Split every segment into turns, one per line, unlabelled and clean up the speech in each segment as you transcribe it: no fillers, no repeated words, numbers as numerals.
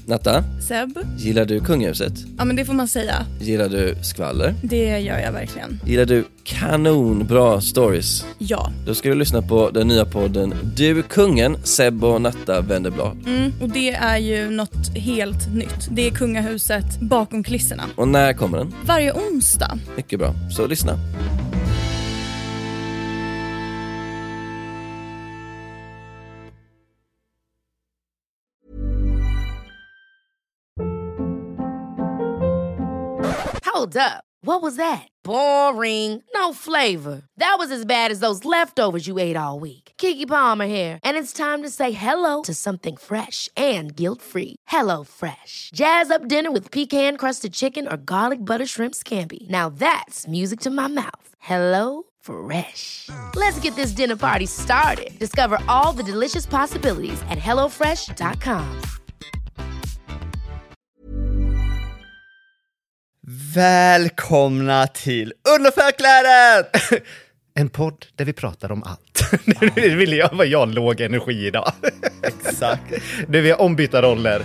Natta,
Seb?
gillar du kungahuset?
Ja, men det får man säga.
Gillar du skvaller?
Det gör jag verkligen.
Gillar du kanonbra stories?
Ja.
Då ska du lyssna på den nya podden Du kungen, Seb och Natta vänder blad.
Och det är ju något helt nytt. Det är kungahuset bakom kulisserna.
Och när kommer den?
Varje onsdag.
Mycket bra, så lyssna.
Hold up. What was that? Boring. No flavor. That was as bad as those leftovers you ate all week. Keke Palmer here, and it's time to say hello to something fresh and guilt-free. Hello Fresh. Jazz up dinner with pecan-crusted chicken or garlic butter shrimp scampi. Now that's music to my mouth. Hello Fresh. Let's get this dinner party started. Discover all the delicious possibilities at hellofresh.com.
Välkomna till Underförklädet!
En podd där vi pratar om allt. Nu vill jag vara jag låg energi idag.
Exakt.
Nu vill jag ombyta roller.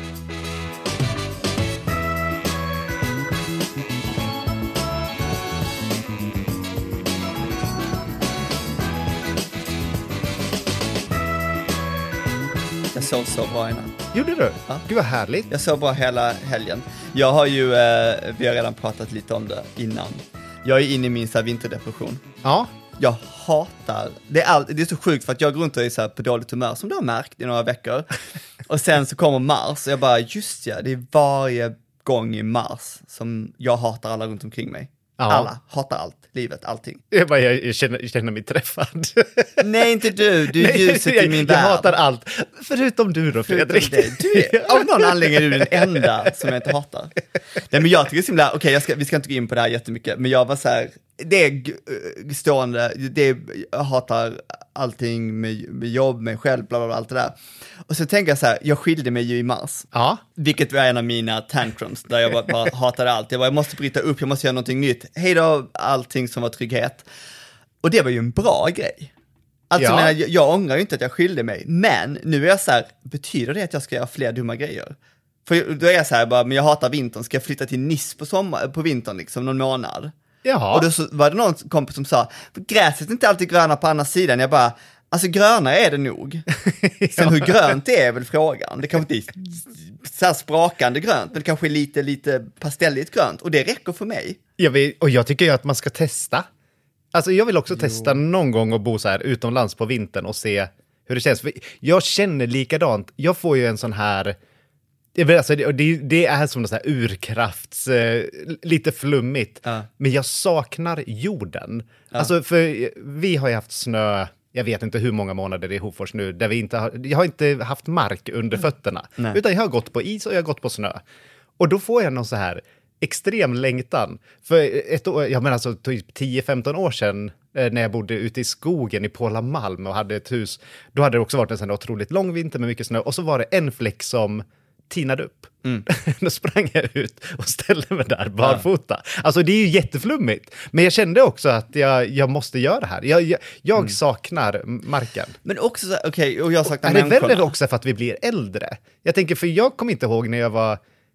Jag sov så bra innan.
Gjorde du?
Ja.
Gud vad härligt.
Jag sov bra hela helgen. Jag har ju, vi har redan pratat lite om det innan. Jag är inne i min så här vinterdepression.
Ja.
Jag hatar, det är så sjukt för att jag går runt och är så här på dåligt humör som du har märkt i några veckor. Och sen så kommer mars och jag bara, just ja, det är varje gång i mars som jag hatar alla runt omkring mig.
Ja.
Alla, hatar allt, livet, allting.
Jag känner mig träffad.
Nej, inte du är ljuset i min värld.
Jag hatar allt, förutom du då, Fredrik.
Av någon anledning är du den enda som jag inte hatar. Nej, men jag tycker det är så himla, vi ska inte gå in på det här jättemycket, men jag var så här, det är stående, jag hatar allting med jobb, mig själv, bla bla bla, allt det där. Och så tänker jag så här, jag skilde mig ju i mars.
Ja.
Vilket var en av mina tantrums, där jag bara hatade allt. Jag måste bryta upp, jag måste göra någonting nytt. Hej då, allting som var trygghet. Och det var ju en bra grej. Alltså,
Ja.
jag ångrar ju inte att jag skilde mig. Men nu är jag så här, betyder det att jag ska göra fler dumma grejer? För då är jag så här, bara, men jag hatar vintern. Ska jag flytta till Nice på vintern liksom, någon månad?
Ja.
Och då så var det någon kompis som sa, gräset är inte alltid gröna på andra sidan. Jag bara, alltså gröna är det nog. Sen hur grönt det är väl frågan. Det kanske inte är så här sprakande grönt, men det kanske är lite pastelligt grönt. Och det räcker för mig.
Jag tycker ju att man ska testa. Alltså jag vill också testa någon gång att bo så här utomlands på vintern och se hur det känns. För jag känner likadant. Jag får ju en sån här... Alltså, det är som något så här urkrafts, lite flummigt. Men jag saknar jorden. Alltså, för vi har ju haft snö, jag vet inte hur många månader i Hofors nu, där jag har inte haft mark under fötterna.
Nej.
Utan jag har gått på is och jag har gått på snö. Och då får jag någon så här extrem längtan. För ett år, jag menar alltså typ 10-15 år sedan, när jag bodde ute i skogen i Pålamalm och hade ett hus, då hade det också varit en sån otroligt lång vinter med mycket snö. Och så var det en fläck som tinade upp. Då sprang jag ut och ställde mig där barfota. Alltså det är ju jätteflummigt. Men jag kände också att jag måste göra det här. Jag saknar marken.
Men också så, och jag saknar
Är det
människorna.
väl också för att vi blir äldre? Jag tänker, för jag kommer inte ihåg när jag var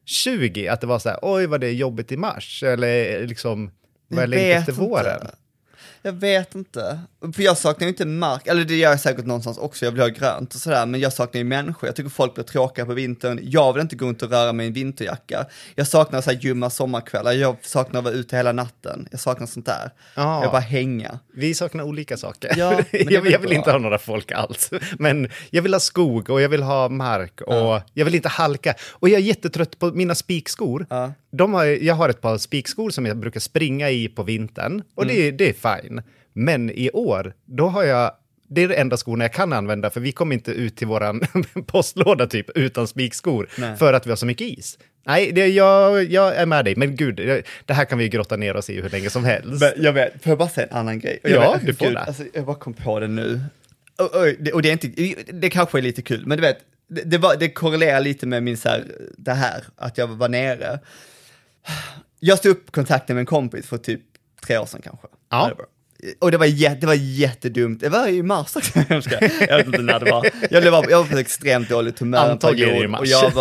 20 att det var så här, oj vad det är jobbigt i mars. Eller liksom, vad jag längtar efter våren.
Jag vet inte. För jag saknar ju inte mark. Eller det gör jag säkert någonstans också. Jag vill ha grönt och sådär. Men jag saknar ju människor. Jag tycker folk blir tråkiga på vintern. Jag vill inte gå runt och röra mig i en vinterjacka. Jag saknar så här ljumma sommarkvällar. Jag saknar att vara ute hela natten. Jag saknar sånt där.
Ja.
Jag bara hänga.
Vi saknar olika saker.
Ja, men
jag vill
bra.
inte ha några folk alls. Men jag vill ha skog och jag vill ha mark och jag vill inte halka. Och jag är jättetrött på mina spikskor.
Ja.
Jag har ett par spikskor som jag brukar springa i på vintern. Och det är fine. Men i år, då har jag... Det är det enda skorna jag kan använda, för vi kommer inte ut till våran postlåda typ utan spikskor.
Nej.
För att vi har så mycket is. Nej, jag är med dig. Men gud, det här kan vi grotta ner oss i hur länge som helst.
Men jag vet, får jag bara säga en annan grej? Och
Ja,
vet,
du får det.
Alltså, jag bara kom på det nu. Och det är inte, det kanske är lite kul, men du vet, det korrelerar lite med min så här, det här, att jag var nere. Jag stod upp kontakten med en kompis för typ 3 år sedan kanske.
Ja.
Och det var jättedumt. Det var i mars också. Jag vet inte när det var. Jag var på ett extremt dåligt humör.
Antagligen i mars.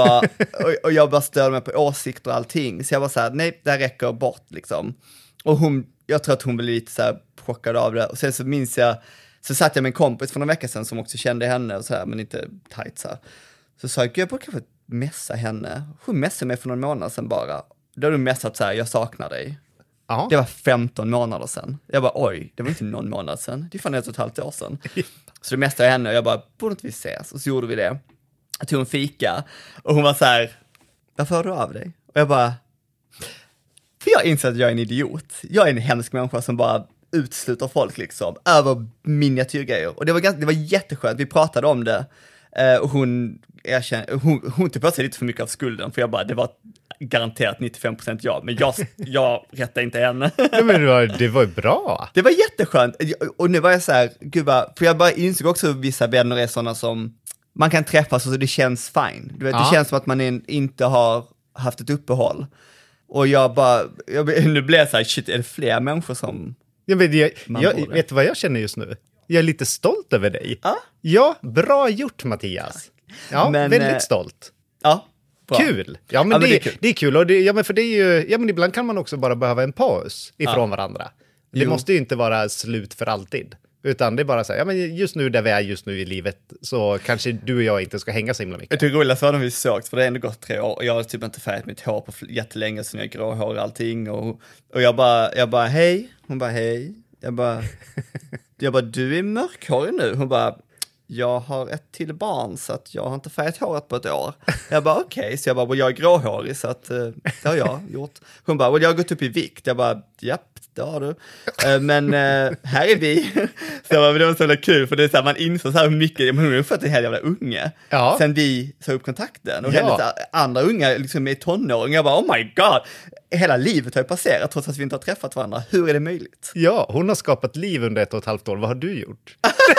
Och jag bara störde mig på åsikter och allting. Så jag var så här, nej, det här räcker bort liksom. Och jag tror att hon blev lite så här chockad av det. Och sen så minns jag, så satt jag med en kompis för några veckor sedan som också kände henne och så här, men inte tight så här. Så sa jag borde kanske messa henne. Hon messade mig för någon månad sedan bara. Då har du messat så här, jag saknar dig.
Ja.
Det var 15 månader sedan. Jag bara, oj, det var inte någon månad sedan. Det är fan 1,5 år sedan. Så det mesta henne och jag bara, borde inte vi ses? Och så gjorde vi det. Jag tog en fika och hon var så här, varför hör du av dig? Och jag bara, för jag inser att jag är en idiot. Jag är en hemsk människa som bara utsluter folk liksom, över miniatyrgrejer. Och det var jätteskönt, vi pratade om det. Och hon tog på sig lite för mycket av skulden, för jag bara, det var garanterat 95% ja, men jag rättade inte henne.
Ja, men det var ju bra.
Det var jätteskönt. Och nu var jag så här, gud vad, för jag bara insåg också att vissa vänner är sådana som man kan träffas och så det känns fine. Du vet, det känns som att man inte har haft ett uppehåll. Och nu blev jag så här, shit, är det fler människor som...
Jag vet vad jag känner just nu? Jag är lite stolt över dig.
Ja.
Ja, bra gjort Mattias. Ja, men, väldigt stolt.
Ja. Bra.
Kul. Ja, men det är kul. Och för det är ju, men ibland kan man också bara behöva en paus ifrån varandra. Det måste ju inte vara slut för alltid. Utan det är bara så här, ja men just nu där vi är just nu i livet så kanske du och jag inte ska hänga så himla mycket.
Jag tycker roligast var när vi sågs, för det har ändå gått 3 år och jag har typ inte färgat mitt hår på jättelänge, så jag gråhår och allting och jag bara hej, hon bara hej, jag bara du är mörkhårig nu, hon bara jag har ett till barn så att jag har inte färgat håret på ett år. Jag bara okej. Så jag bara, jag är gråhårig så att det har jag gjort. Hon bara, jag har gått upp i vikt. Jag bara, japp, det har du. Men här är vi. Så det var så jävla kul, för det är så här, man insåg så här mycket, men hon har fått en hel jävla unge. Ja. Sen vi såg upp kontakten. Och hennes andra unga liksom är tonåring. Jag bara, oh my god. Hela livet har ju passerat trots att vi inte har träffat varandra. Hur är det möjligt?
Ja, hon har skapat liv under 1,5 år. Vad har du gjort?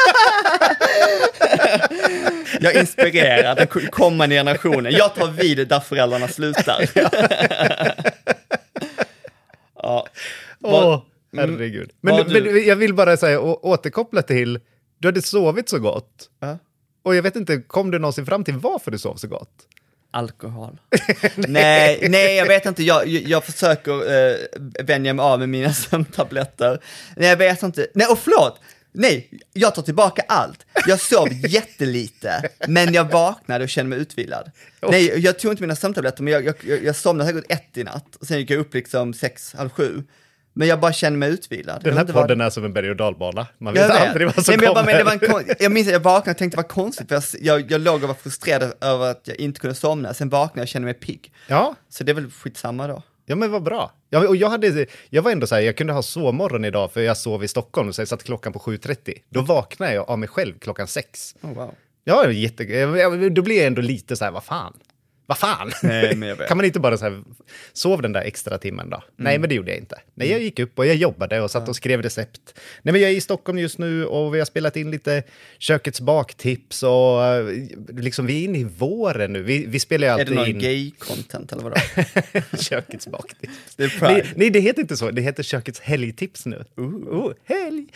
Jag inspirerar den kommande generationen. Jag tar vid där föräldrarna slutar. Ja.
Herregud. Men jag vill bara säga, återkoppla till, du hade sovit så gott. Och jag vet inte, kom du någonsin fram till varför du sov så gott?
Alkohol. nej, jag vet inte. Jag försöker vänja mig av med mina sömntabletter. Nej, jag vet inte. Nej, och förlåt. Nej, jag tar tillbaka allt. Jag sov jättelite, men jag vaknade och kände mig utvilad. Nej, jag tog inte mina sömntabletter, men jag somnade säkert 1 i natt. Och sen gick jag upp liksom 6:30. Men jag bara kände mig utvilad.
Den här podden är som en berg- och dalbana. Man vet aldrig vad som kommer.
Jag minns att jag vaknade och tänkte det var konstigt. För jag låg och var frustrerad över att jag inte kunde somna. Sen vaknade jag och kände mig pigg.
Ja.
Så det är väl skitsamma då.
Ja, men vad bra. Ja, och jag var ändå så här, jag kunde ha sovmorgon idag för jag sov i Stockholm, så jag satt klockan på 7:30. Då vaknade jag av mig själv klockan 6.
Oh, wow.
Ja, då blir jag ändå lite så här, vad fan?
Nej, men jag vet.
Kan man inte bara så här, sov den där extra timmen då? Nej, men det gjorde jag inte. Nej, jag gick upp och jag jobbade och satt och skrev recept. Nej, men jag är i Stockholm just nu och vi har spelat in lite kökets baktips och liksom vi är inne i våren nu. Vi spelar ju alltid in...
Är det någon gay-content eller vadå?
Kökets baktips.
Det är Pride.
Nej, det heter inte så. Det heter kökets helgtips nu. Helg!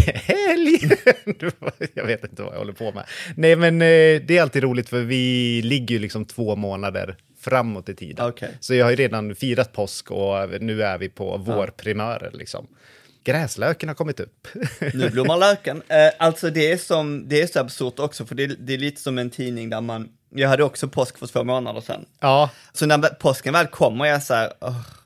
Helg! Jag vet inte vad jag håller på med. Nej, men det är alltid roligt för vi ligger ju liksom 2 månader framåt i tiden.
Okay.
Så jag har ju redan firat påsk och nu är vi på vårprimörer liksom. Gräslöken har kommit upp.
Nu blommar löken. Alltså det är så absurt också, för det är lite som en tidning där jag hade också påsk för 2 månader sedan. Ja. Så när påsken väl kommer jag så här,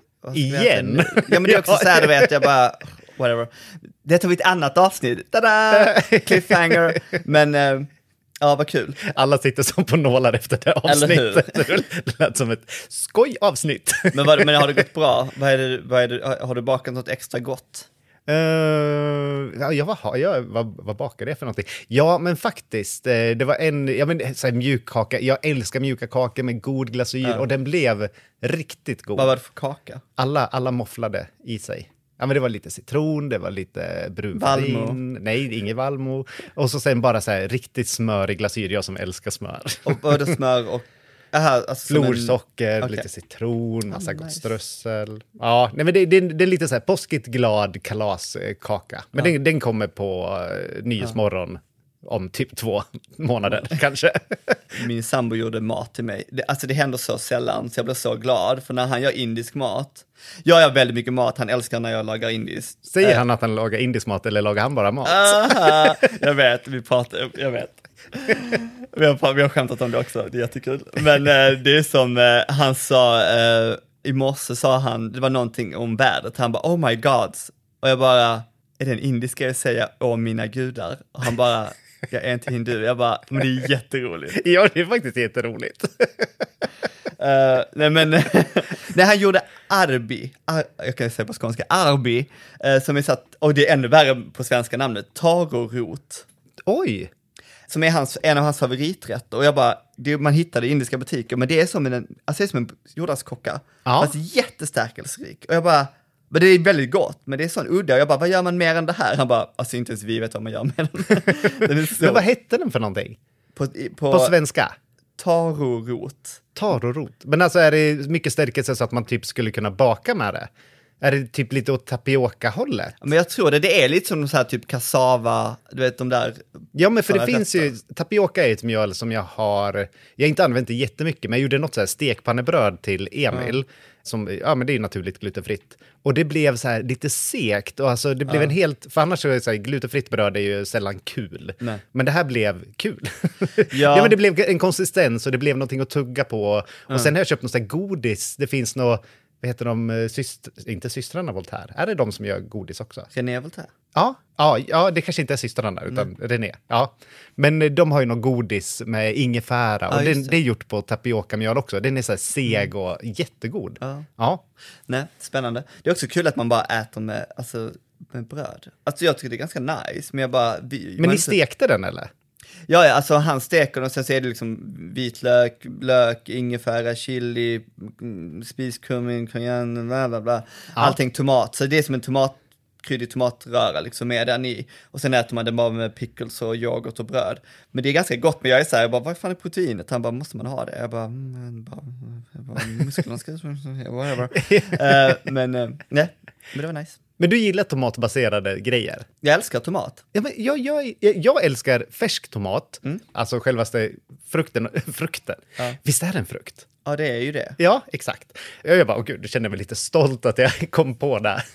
igen?
Ja, men det är också så här, du vet, jag bara, whatever. Det tar vi ett annat avsnitt. Tada! Cliffhanger. Men... ja, vad kul.
Alla sitter som på nålar efter det avsnittet. Det lät som ett skojavsnitt.
Men har det gått bra? Vad är det, har du bakat något extra gott?
Vad bakade jag för någonting? Ja, men faktiskt, det var så här mjukkaka. Jag älskar mjuka kakor med god glasyr och den blev riktigt god.
Vad var det för kaka?
Alla mofflade i sig. Ja, men det var lite citron, det var lite brunfarin. Nej, ingen valmo. Och så sen bara så här riktigt smörig glasyr, jag som älskar smör.
Och både smör och... Aha, alltså
florsocker, lite citron, massa gott strössel. Ja, nej, men det är lite så här påskigt glad kalaskaka. Men den kommer på Nyhetsmorgon om typ 2 månader kanske.
Min sambo gjorde mat till mig. Det händer så sällan så jag blir så glad. För när han gör indisk mat, jag gör väldigt mycket mat, han älskar när jag lagar indiskt.
Säger han att han lagar indisk mat eller lagar han bara mat?
Jag vet, jag vet. Vi har skämtat om det också, det är jättekul. Men det är som han sa, i morse sa han, det var någonting om vädret. Han bara, oh my god. Och jag bara, är det en indiska jag säger, åh mina gudar? Och han bara, jag är inte hindu. Jag bara, men det är jätteroligt.
Ja, det är faktiskt jätteroligt.
När han gjorde arbi, jag kan säga på skånska, arbi, som är satt, och det är ännu värre på svenska namnet, tarorot.
Oj!
Som är en av hans favoriträtter. Och jag bara, man hittar det i indiska butiker, men det är som en jordärtskocka. Fast jättestärkelserik. Och jag bara, men det är väldigt gott, men det är sån udda. Och jag bara, vad gör man mer än det här? Han bara, alltså inte ens vi vet vad man gör med den.
Men vad hette den för någonting? På svenska?
Tarorot.
Tarorot. Men alltså är det mycket stärkelse så att man typ skulle kunna baka med det? Är det typ lite åt tapioca-hållet?
Men jag tror det är lite som så här typ cassava, du vet de där.
Ja, men för det finns ju, tapioca är ett mjöl som jag har inte använt det jättemycket, men jag gjorde något så här stekpannebröd till Emil. Som, men det är ju naturligt glutenfritt. Och det blev så här lite sekt. Och alltså det blev en helt, för annars så är det så här, glutenfritt bröd är ju sällan kul. Nej. Men det här blev kul. Ja, men det blev en konsistens och det blev någonting att tugga på. Och sen har jag köpt något så här godis. Det finns något, vad heter de, inte systrarna Voltaire. Är det de som gör godis också?
René Voltaire.
Ja, det kanske inte är systrarna utan René. Ja. Men de har ju någon godis med ingefära och det är gjort på tapioca-mjöl också. Den är så här seg och jättegod. Ja.
Nej, spännande. Det är också kul att man bara äter med bröd. Alltså jag tycker det är ganska nice, men jag bara...
Men ni stekte den eller?
Ja, alltså han steker och sen så är det liksom vitlök, lök, ingefära, chili, spiskummin, cayenne, bla bla bla. Allting tomat. Så det är som en kryddig tomatröra liksom med den i. Och sen äter man den bara med pickles och yoghurt och bröd. Men det är ganska gott, men jag är så här, jag bara, vad fan är proteinet? Han bara, måste man ha det? Jag bara musklerna ska... whatever. Men det var nice.
Men du gillar tomatbaserade grejer?
Jag älskar tomat.
Ja, men jag älskar färsk tomat. Alltså självaste frukten. Ja. Visst är det en frukt?
Ja, det är ju det.
Ja, exakt. Jag bara, gud, jag känner mig lite stolt att jag kom på det.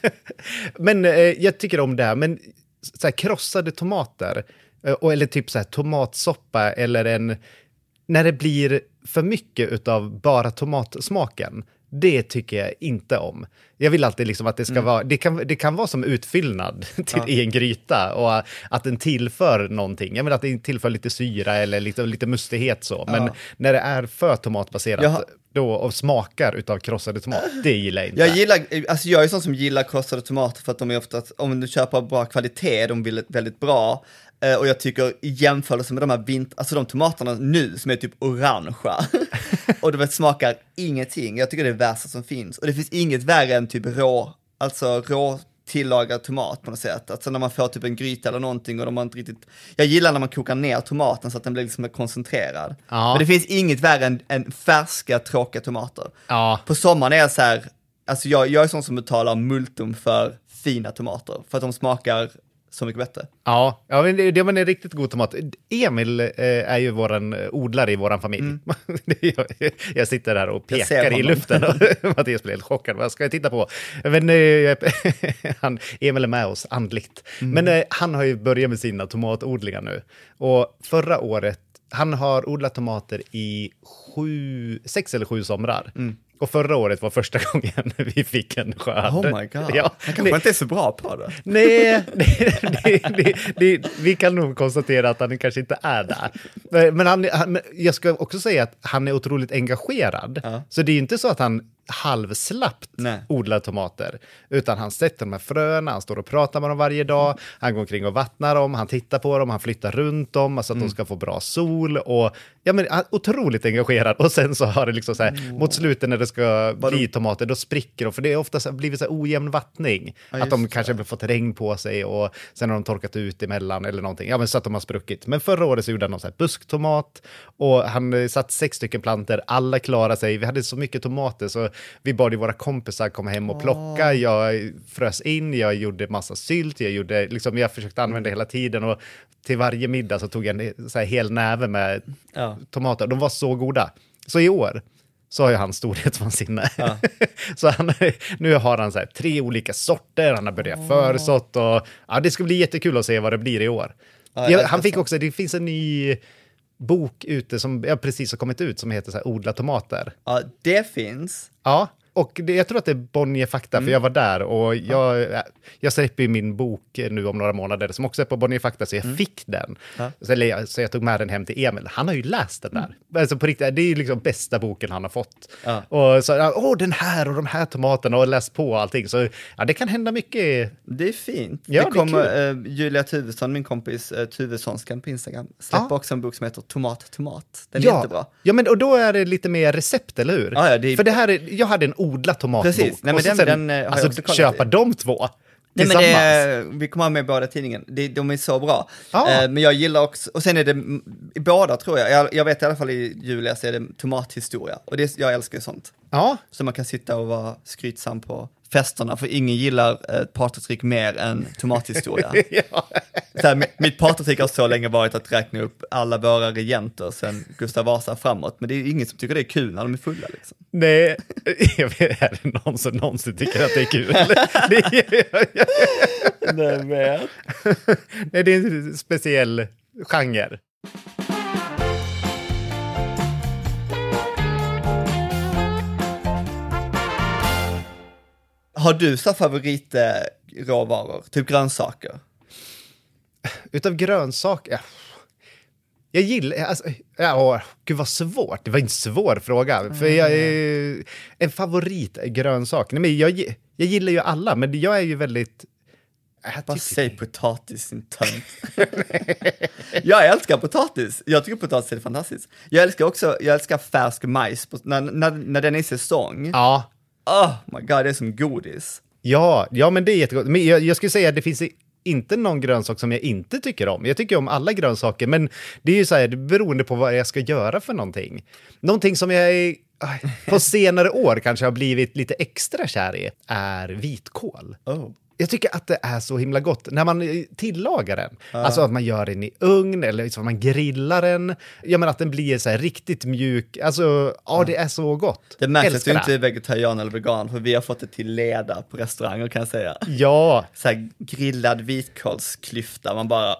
Men jag tycker om det här. Men så här, krossade tomater, eller typ så här tomatsoppa, eller när det blir för mycket utav bara tomatsmaken, det tycker jag inte om. Jag vill alltid liksom att det ska vara, det kan vara som utfyllnad i en gryta och att den tillför någonting. Jag menar att det tillför lite syra eller lite mustighet så. Men när det är för tomatbaserat då, och smakar utav krossade tomat, det gillar jag inte.
Jag är sån som gillar krossade tomater för att de är ofta, om du köper bra kvalitet, de blir väldigt bra. Och jag tycker i jämförelse med de här de tomaterna nu som är typ orangea och det smakar ingenting. Jag tycker det är det värsta som finns. Och det finns inget värre än typ rå tillagad tomat på något sätt. Alltså när man får typ en gryta eller någonting och de har inte riktigt... Jag gillar när man kokar ner tomaten så att den blir liksom koncentrerad. Men det finns inget värre än färska, tråkiga tomater. På sommaren är jag så här... Alltså jag är sån som betalar multum för fina tomater. För att de smakar så mycket bättre. Ja,
men det var en riktigt god tomat. Emil är ju våran odlare i våran familj. Jag sitter där och pekar i luften och Mattias blir helt chockad. Vad ska jag titta på? Men Emil är med oss andligt. Men han har ju börjat med sina tomatodlingar nu. Och förra året, han har odlat tomater i 6 eller 7 somrar. Och förra året var första gången vi fick en skörd.
Oh my god. Ja, han kanske inte är så bra på det.
Nej, vi kan nog konstatera att han kanske inte är där. Men jag ska också säga att han är otroligt engagerad. Så det är ju inte så att han halvslappt
Nej.
odlar tomater. Utan han sätter de här fröna, han står och pratar med dem varje dag, han går omkring och vattnar dem, han tittar på dem, han flyttar runt dem så att de ska få bra sol och otroligt engagerad. Och sen så har det liksom så här, mot slutet när det ska bli tomater, då spricker de, för det är ofta blivit så här ojämn vattning. Att de kanske har fått regn på sig och sen har de torkat ut emellan eller någonting. Ja, men så att de har spruckit. Men förra året så gjorde han någon så här busktomat och han satt 6 stycken planter, alla klarade sig. Vi hade så mycket tomater så vi bad ju våra kompisar komma hem och plocka. Jag frös in, jag gjorde massa sylt, jag försökte använda hela tiden och till varje middag så tog jag en så här hel näve med tomater. De var så goda. Så i år så har ju han storhetsvansinne. Ja. Så nu har han så här 3 olika sorter, han har börjat försått och det ska bli jättekul att se vad det blir i år. Han fick också, det finns en ny bok ute som precis har kommit ut som heter så här Odla tomater.
Ja, det finns.
Ja, och jag tror att det är Bonnier Fakta, för jag var där och jag släpper ju min bok nu om några månader som också är på Bonnier Fakta, så jag fick den. Så jag tog med den hem till Emil. Han har ju läst den där. Alltså på riktigt, det är ju liksom bästa boken han har fått. Och så, den här och de här tomaterna och läst på allting. Så det kan hända mycket.
Det är fint.
Ja,
det kommer Julia Tuvesson, min kompis Tuvessonskan på Instagram, släpper också en bok som heter Tomat. Den är jättebra.
Ja, men och då är det lite mer recept, eller hur? För det här jag hade en odla tomatbok.
Precis. Nej, men den har jag också kollat
köpa de 2
Nej, men vi kommer ha med båda tidningen. De är så bra. Men jag gillar också, och sen är det i båda tror jag vet i alla fall i Julia så är det tomathistoria. Och jag älskar sånt.
Ja.
Så man kan sitta och vara skrytsam på festerna, för ingen gillar ett partytrick mer än tomathistoria. Så här, mitt partytrick har så länge varit att räkna upp alla våra regenter sen Gustav Vasa framåt, men det är ingen som tycker det är kul när de är fulla liksom.
Nej, är det någon som någonsin tycker att det är kul? Nej, det är en speciell genre.
Har du så favoritråvaror? Typ grönsaker?
Utav grönsaker? Jag gillar... Gud vad svårt. Det var en svår fråga. För en favoritgrönsak. Nej, men jag gillar ju alla, men jag är ju väldigt...
Bara säg potatis, sin tönt. Jag älskar potatis. Jag tycker potatis är fantastiskt. Jag älskar färsk majs när den är i säsong.
Ja.
Oh my god, det är som godis.
Ja, men det är jättegott. Men jag skulle säga att det finns inte någon grönsak som jag inte tycker om. Jag tycker om alla grönsaker, men det är ju så här, det är beroende på vad jag ska göra för någonting. Någonting som jag på senare år kanske har blivit lite extra kär i är vitkål. Jag tycker att det är så himla gott när man tillagar den. Alltså att man gör den i ugn eller så man grillar den. Jag menar att den blir så här riktigt mjuk. Alltså, det är så gott.
Det märks att du inte är vegetarian eller vegan, för vi har fått det till leda på restauranger, kan jag säga.
Ja.
Så här grillad vitkålsklyfta, man bara...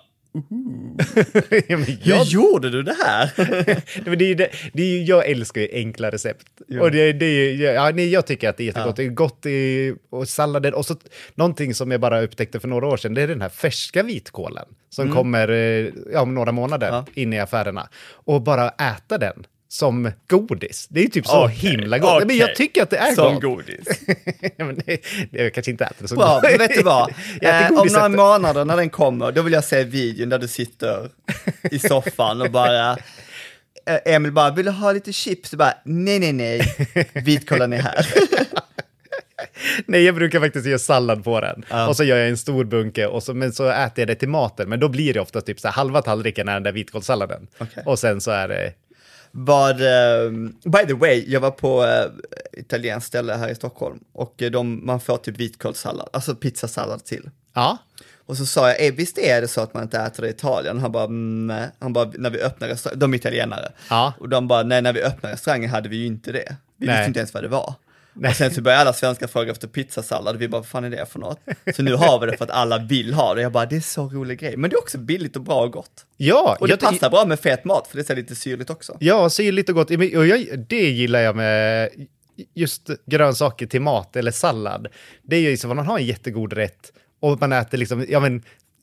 Hur
gjorde du det här?
Jag älskar ju enkla recept. Och jag tycker att det är jättegott. Det är gott och sallader. Och så någonting som jag bara upptäckte för några år sedan, det är den här färska vitkålen som kommer om några månader in i affärerna. Och bara äta den som godis. Det är typ så himla gott.
Okay.
Men jag tycker att det är
som
gott.
Godis.
Men jag kanske inte äter det så
bra, men vet du vad? Om några månader när den kommer, då vill jag se videon där du sitter i soffan och bara... Emil bara, vill du ha lite chips? Och bara, nej. Vitkålen är här.
Nej, jag brukar faktiskt göra sallad på den. Och så gör jag en stor bunke och så äter jag det till maten. Men då blir det ofta typ så här, halva tallriken är den där vitkålssalladen. Okay. Och sen så är det...
by the way, jag var på italienskt ställe här i Stockholm och man får typ vitkålssallad, alltså pizzasallad till.
Ja.
Och så sa jag, visst är det så att man inte äter det i Italien? Han bara, när vi öppnar restaurangen, de är italienare. Ja. Och de bara, nej, när vi öppnar restaurangen hade vi ju inte det. Vi visste inte ens vad det var. Nej. Och sen så började alla svenskar fråga efter pizzasallad. Vi bara, vad fan är det för något? Så nu har vi det för att alla vill ha det. Jag bara, det är så rolig grej. Men det är också billigt och bra och gott.
Ja.
Och det passar bra med fet mat, för det är lite syrligt också.
Ja, syrligt och gott. Och det gillar jag med just grönsaker till mat eller sallad. Det är ju så att man har en jättegod rätt och man äter liksom,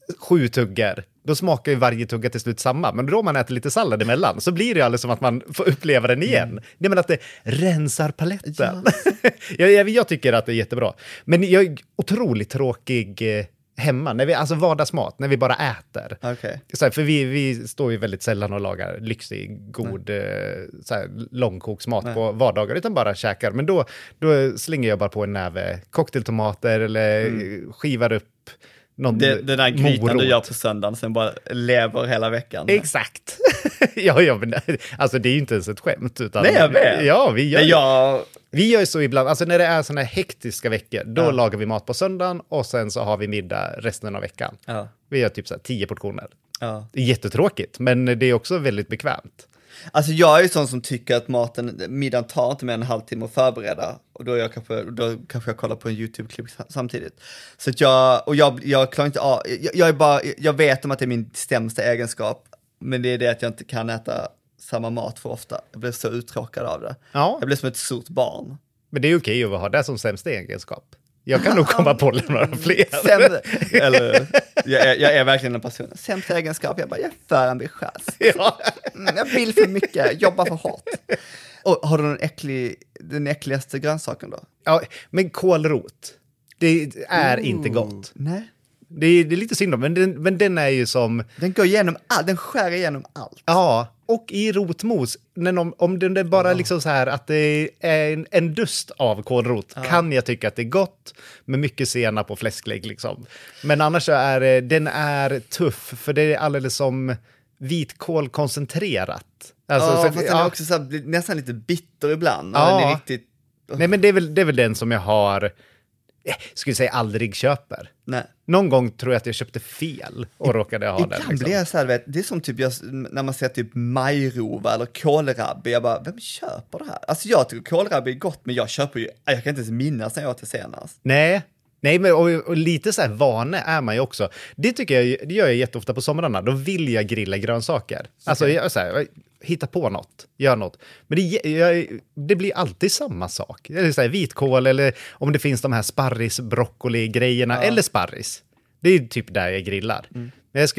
7 tuggar, då smakar ju varje tugga till slut samma. Men då om man äter lite sallad emellan så blir det ju alldeles som att man får uppleva den igen. Det är att det rensar paletten. Ja. jag tycker att det är jättebra. Men jag är otroligt tråkig hemma, när vi, alltså vardagsmat, när vi bara äter.
Okay.
Så här, för vi står ju väldigt sällan och lagar lyxig, god så här, långkoksmat på vardagar, utan bara käkar. Men då slänger jag bara på en näve cocktailtomater eller skivar upp någon
den där grytan
morot.
du gör på söndagen sen bara lever hela veckan.
Exakt. ja, men alltså det är ju inte ens ett skämt. Utan,
nej, jag vet.
Ja, vi gör så ibland, alltså när det är såna här hektiska veckor, då lagar vi mat på söndagen och sen så har vi middag resten av veckan. Ja. Vi gör typ så här 10 portioner. Ja. Det är jättetråkigt, men det är också väldigt bekvämt.
Alltså jag är ju sån som tycker att middagen tar inte mer än en halvtimme att förbereda. Och då kanske jag kollar på en YouTube-klipp samtidigt. Så att jag klarar inte av, jag vet om att det är min sämsta egenskap. Men det är det att jag inte kan äta samma mat för ofta. Jag blir så uttråkad av det. Ja. Jag blir som ett stort barn.
Men det är okej att ha det som sämsta egenskap. Jag kan nog komma på några fler.
Jag är verkligen en person. Sämsta egenskap, jag är för ambitiös. Ja. Jag vill för mycket, jobbar för hårt. Och har du den äckligaste grönsaken då?
Ja, men kålrot. Det är inte gott.
Nej.
Det är lite synd om, men den är ju som...
Den går igenom allt, den skär igenom allt.
Ja, och i rotmos, om den är bara liksom så här att det är en dust av kålrot, kan jag tycka att det är gott med mycket senap och fläsklägg liksom. Men annars så är den är tuff, för det är alldeles som vitkål koncentrerat. Alltså,
fast den är också så här, nästan lite bitter ibland. Ja. Den är riktigt...
Nej, men det är väl den som jag har... skulle säga aldrig köper. Nej. Någon gång tror jag att jag köpte fel och råkade ha den.
Liksom. Blir jag så här, det är som typ när man ser typ majrova eller kålrabbi. Jag bara, vem köper det här? Alltså jag tycker kålrabbi är gott, men jag köper ju, jag kan inte ens minnas när jag åt det senast.
Nej, men och lite så här vane är man ju också. Det tycker jag, det gör jag jätteofta på somrarna. Då vill jag grilla grönsaker. Okay. Alltså jag så här, hitta på något, gör något. Men det blir alltid samma sak. Eller så här, vitkål, eller om det finns de här sparris, broccoli-grejerna, eller sparris. Det är typ där jag grillar. Men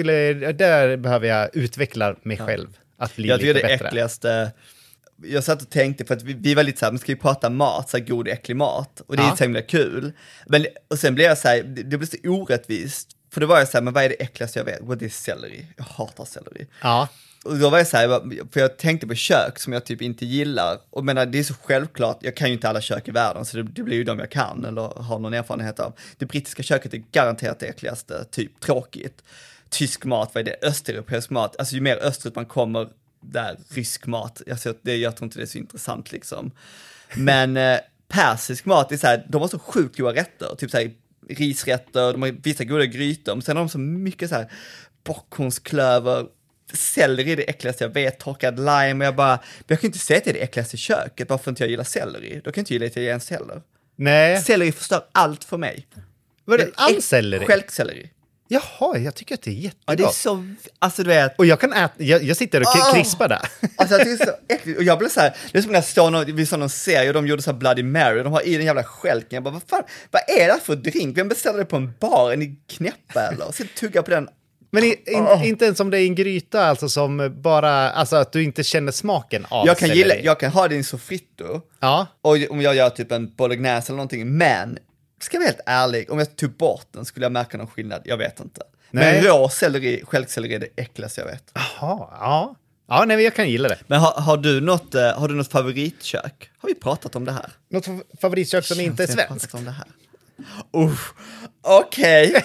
där behöver jag utveckla mig själv att bli lite bättre. Jag tycker det äckligaste...
Jag satt och tänkte, för att vi var lite så här, men ska vi prata mat, så här god äcklig mat? Och det är så himla kul. Och sen blev jag så här, det blev så orättvist. För det var jag så här, men vad är det äckligaste jag vet? Det är selleri. Jag hatar selleri. Ja. Och då var jag så här, för jag tänkte på kök som jag typ inte gillar. Och det är så självklart, jag kan ju inte alla kök i världen, så det blir ju de jag kan eller har någon erfarenhet av. Det brittiska köket är garanterat det äckligaste, typ tråkigt. Tysk mat, vad är det? Östeuropeisk mat. Alltså ju mer österut man kommer, där rysk mat. Jag tror inte det är så intressant liksom. Men persisk mat är så här, de har så sjukt goda rätter. Typ så här risrätter, de har vissa goda grytor. Men sen har de så mycket så här bockhornsklöver. Selleri är det äckligaste jag vet, torkad lime. Jag kan ju inte säga att det är det äckligaste i köket. Varför inte jag gillar selleri? Då kan jag inte gilla italienskt heller. Nej. Selleri förstör allt för mig.
Vad är det? All selleri?
Stjälkselleri.
Jaha, jag tycker att det är jättegott.
Ja, det är så, alltså du vet.
Och jag kan äta, jag sitter och krispar där.
Alltså jag tycker det är så äckligt. Och jag blev så här, det är som när jag står vid någon serie och de gjorde så här Bloody Mary, de har i den jävla skälken. Jag bara, vad är det för drink? Vem beställer det på en bar? Är ni knäppa eller? Och så tugga på den.
Men inte ens om det är en gryta, alltså som bara, alltså att du inte känner smaken av selleri.
Jag kan ha det i en sofrito. Ja. Och om jag gör typ en bolognese eller någonting, men ska jag vara helt ärlig, om jag tog bort den skulle jag märka någon skillnad. Jag vet inte. Nej. Men rå selleri, stjälkselleri är det äckligaste jag vet.
Jaha, ja. Ja, nej, jag kan gilla det.
Men har du något favoritkök? Har vi pratat om det här?
Något favoritkök som inte är svenskt?
Om det här. Okej.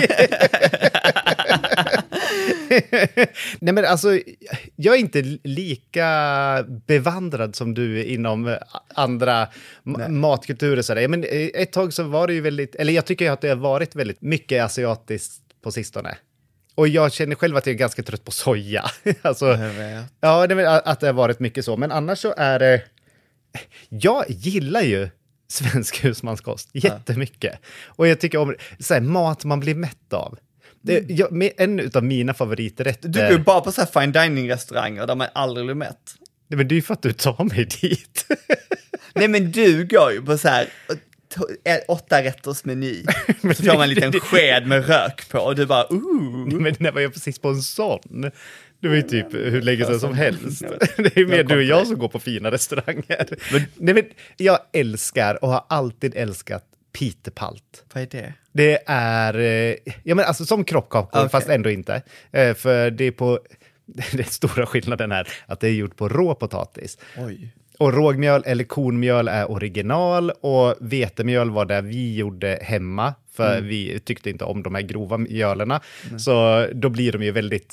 Nej, men alltså, jag är inte lika bevandrad som du inom andra matkulturer. Så där. Men ett tag så var det ju väldigt, eller jag tycker att det har varit väldigt mycket asiatiskt på sistone. Och jag känner själv att jag är ganska trött på soja. Alltså, ja, att det har varit mycket så. Men annars så är det, jag gillar ju svensk husmanskost jättemycket. Och jag tycker om så här, mat man blir mätt av. En av mina favoriträtter.
Du går ju bara på så här fine dining-restauranger där man aldrig blir mätt.
Nej, men det är ju för att du tar mig dit.
Nej, men du går ju på så här 8 rätters meny. Så får man en liten sked med rök på och du bara,
Men när var jag precis på en sån? Det var ju typ hur länge sedan som helst. Det är mer du och jag som går på fina restauranger. Men jag älskar och har alltid älskat pitepalt.
Vad är det?
Det är, ja men alltså som kroppkakor, fast ändå inte. För det är på, den stora skillnaden här, att det är gjort på rå potatis.
Oj.
Och rågmjöl eller kornmjöl är original och vetemjöl var det vi gjorde hemma. För vi tyckte inte om de här grova mjölerna. Så då blir de ju väldigt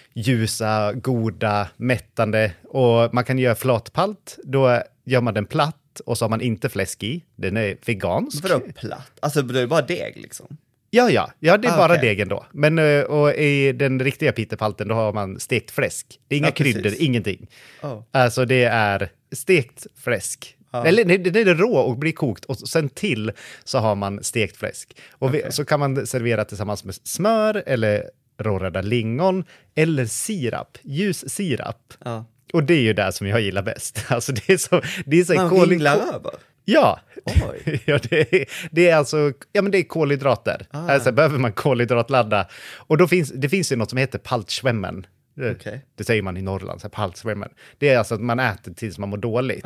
ljusa, goda, mättande. Och man kan göra flatpalt, då gör man den platt och så har man inte fläsk i. Den är vegansk.
Vadå platt? Alltså det är bara deg liksom?
Ja, det är bara degen då. Men och i den riktiga pitepalten då har man stekt fläsk. Det är inga kryddor, ingenting. Alltså det är stekt fläsk. Eller nej, det är rå och blir kokt och sen till så har man stekt fläsk. Och så kan man servera tillsammans med smör eller råröda lingon eller sirap, ljus sirap. Och det är ju det som jag gillar bäst. Alltså det är så
man ringlar över.
Ja. Ja, det är alltså, ja men det är kolhydrater. Alltså behöver man kolhydratladda. Och då det finns ju något som heter paltschwemmen. Det säger man i Norrland, så paltschwemmen. Det är alltså att man äter tills man mår dåligt.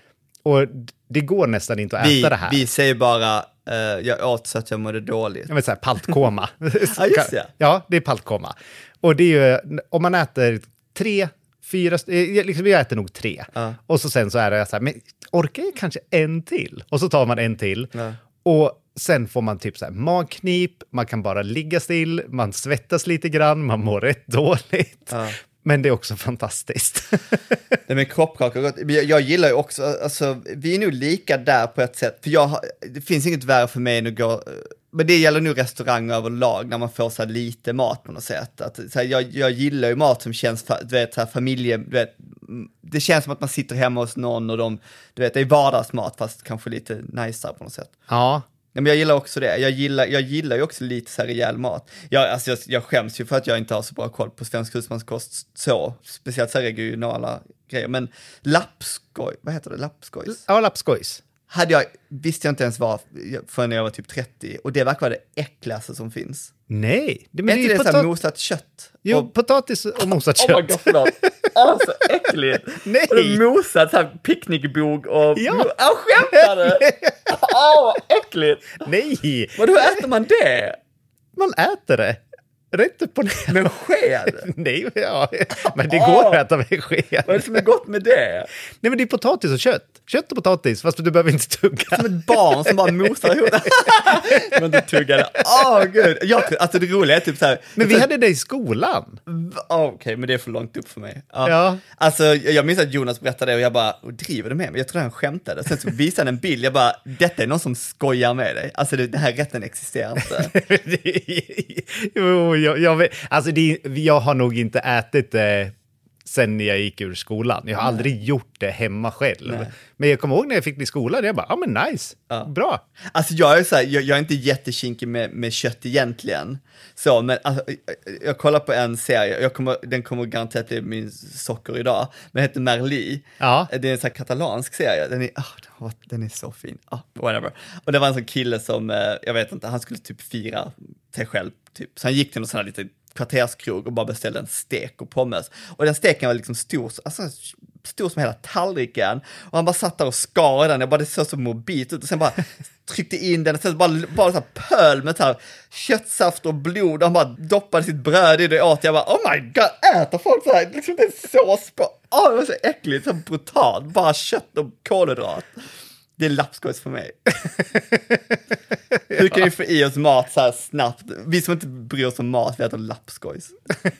Och det går nästan inte att äta det här. Vi
säger bara, jag åt så att jag mådde dåligt.
Jag vill säga paltkoma.
Ja, just det.
Ja, det är paltkoma. Och det är ju, om man äter 3, 4, liksom jag äter nog 3. Och så sen så är det så här, men orkar jag kanske en till? Och så tar man en till. Och sen får man typ så här magknip, man kan bara ligga still, man svettas lite grann, man mår rätt dåligt. Men det är också fantastiskt.
Det med kroppkakor, jag gillar ju också, alltså vi är nog lika där på ett sätt. För det finns inget värre för mig än att gå, men det gäller nu restauranger överlag när man får så här lite mat på något sätt. Att, så här, jag gillar ju mat som känns, du vet, så här, familje, du vet, det känns som att man sitter hemma hos någon och du vet, det är vardagsmat fast kanske lite najsare på något sätt.
Ja.
Men jag gillar också det. Jag gillar ju också lite så här rejäl mat. Jag skäms ju för att jag inte har så bra koll på svensk husmanskost så. Speciellt så här regionala grejer. Men vad heter det? Lapskojs?
Ja, lapskojs.
Visste jag inte ens vad förrän jag var typ 30. Och det verkar vara det äckligaste som finns.
Nej.
Men är inte det så här mosat kött?
Jo, potatis och mosat kött.
Oh my god, förlåt. Så äckligt.
Nej.
Och det mosat så här picknickbog och...
Ja.
Skämtar du? Vad äckligt.
Nej.
Hur äter man det?
Man äter det. Rätt upp och ner.
Med sked?
Nej, ja. Men det går att äta med sked.
Vad är det som är gott med det?
Nej, men det är potatis och kött. Kött och potatis, fast du behöver inte tugga.
Som ett barn som bara mosar ihop. Men inte tugga det. Gud. Alltså det roliga är typ så här.
Men vi hade det i skolan.
Okej, men det är för långt upp för mig.
Ja.
Alltså jag minns att Jonas berättade det och jag bara, driver du med mig? Jag tror han skämtade. Sen så visade han en bild, jag bara, detta är någon som skojar med dig. Alltså den här rätten existerar inte.
Jo, jag har nog inte ätit det sen jag gick ur skolan. Jag har aldrig gjort det hemma själv. Nej. Men jag kommer ihåg när jag fick det i skolan, jag bara, men nice, bra.
Alltså jag är så här, jag är inte jättekinkig med kött egentligen. Så, men alltså, jag kollar på en serie, den kommer garanterat bli min socker idag, men den heter Merli. Ja. Det är en sån här katalansk serie, den är så fin. Whatever. Och det var en sån kille som, jag vet inte, han skulle typ fira sig själv, typ. Så han gick till någon sån här lite kvarterskrog och bara beställde en stek och pommes. Och den steken var liksom stor som hela tallriken. Och han bara satt där och skar den. Det såg så mobilt ut. Och sen bara tryckte in den. Och sen bara så här pöl med så här köttsaft och blod. Och han bara doppade sitt bröd i det och åt. Jag bara, oh my god, äter folk så här? Liksom det är sås på. Det var så äckligt, så brutalt. Bara kött och kolhydrat. Det är lapskojs för mig. Hur kan vi få i oss mat så här snabbt? Vi som inte bryr oss om mat, vi äter lapskojs.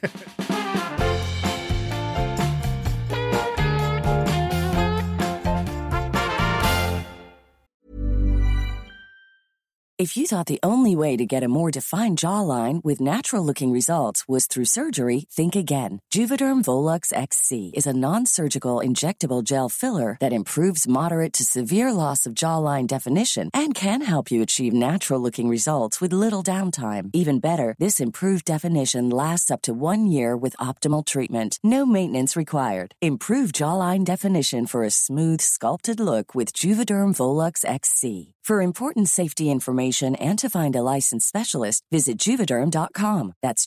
If you thought the only way to get a more defined jawline with natural-looking results was through surgery, think again. Juvederm Volux XC is a non-surgical injectable gel filler that improves moderate to severe loss of jawline definition and can help you achieve natural-looking results with little downtime. Even better, this improved definition lasts up to 1 year with optimal treatment. No maintenance required. Improve jawline definition for a smooth, sculpted look with Juvederm Volux XC. For important safety information and to find a licensed specialist, visit Juvederm.com. That's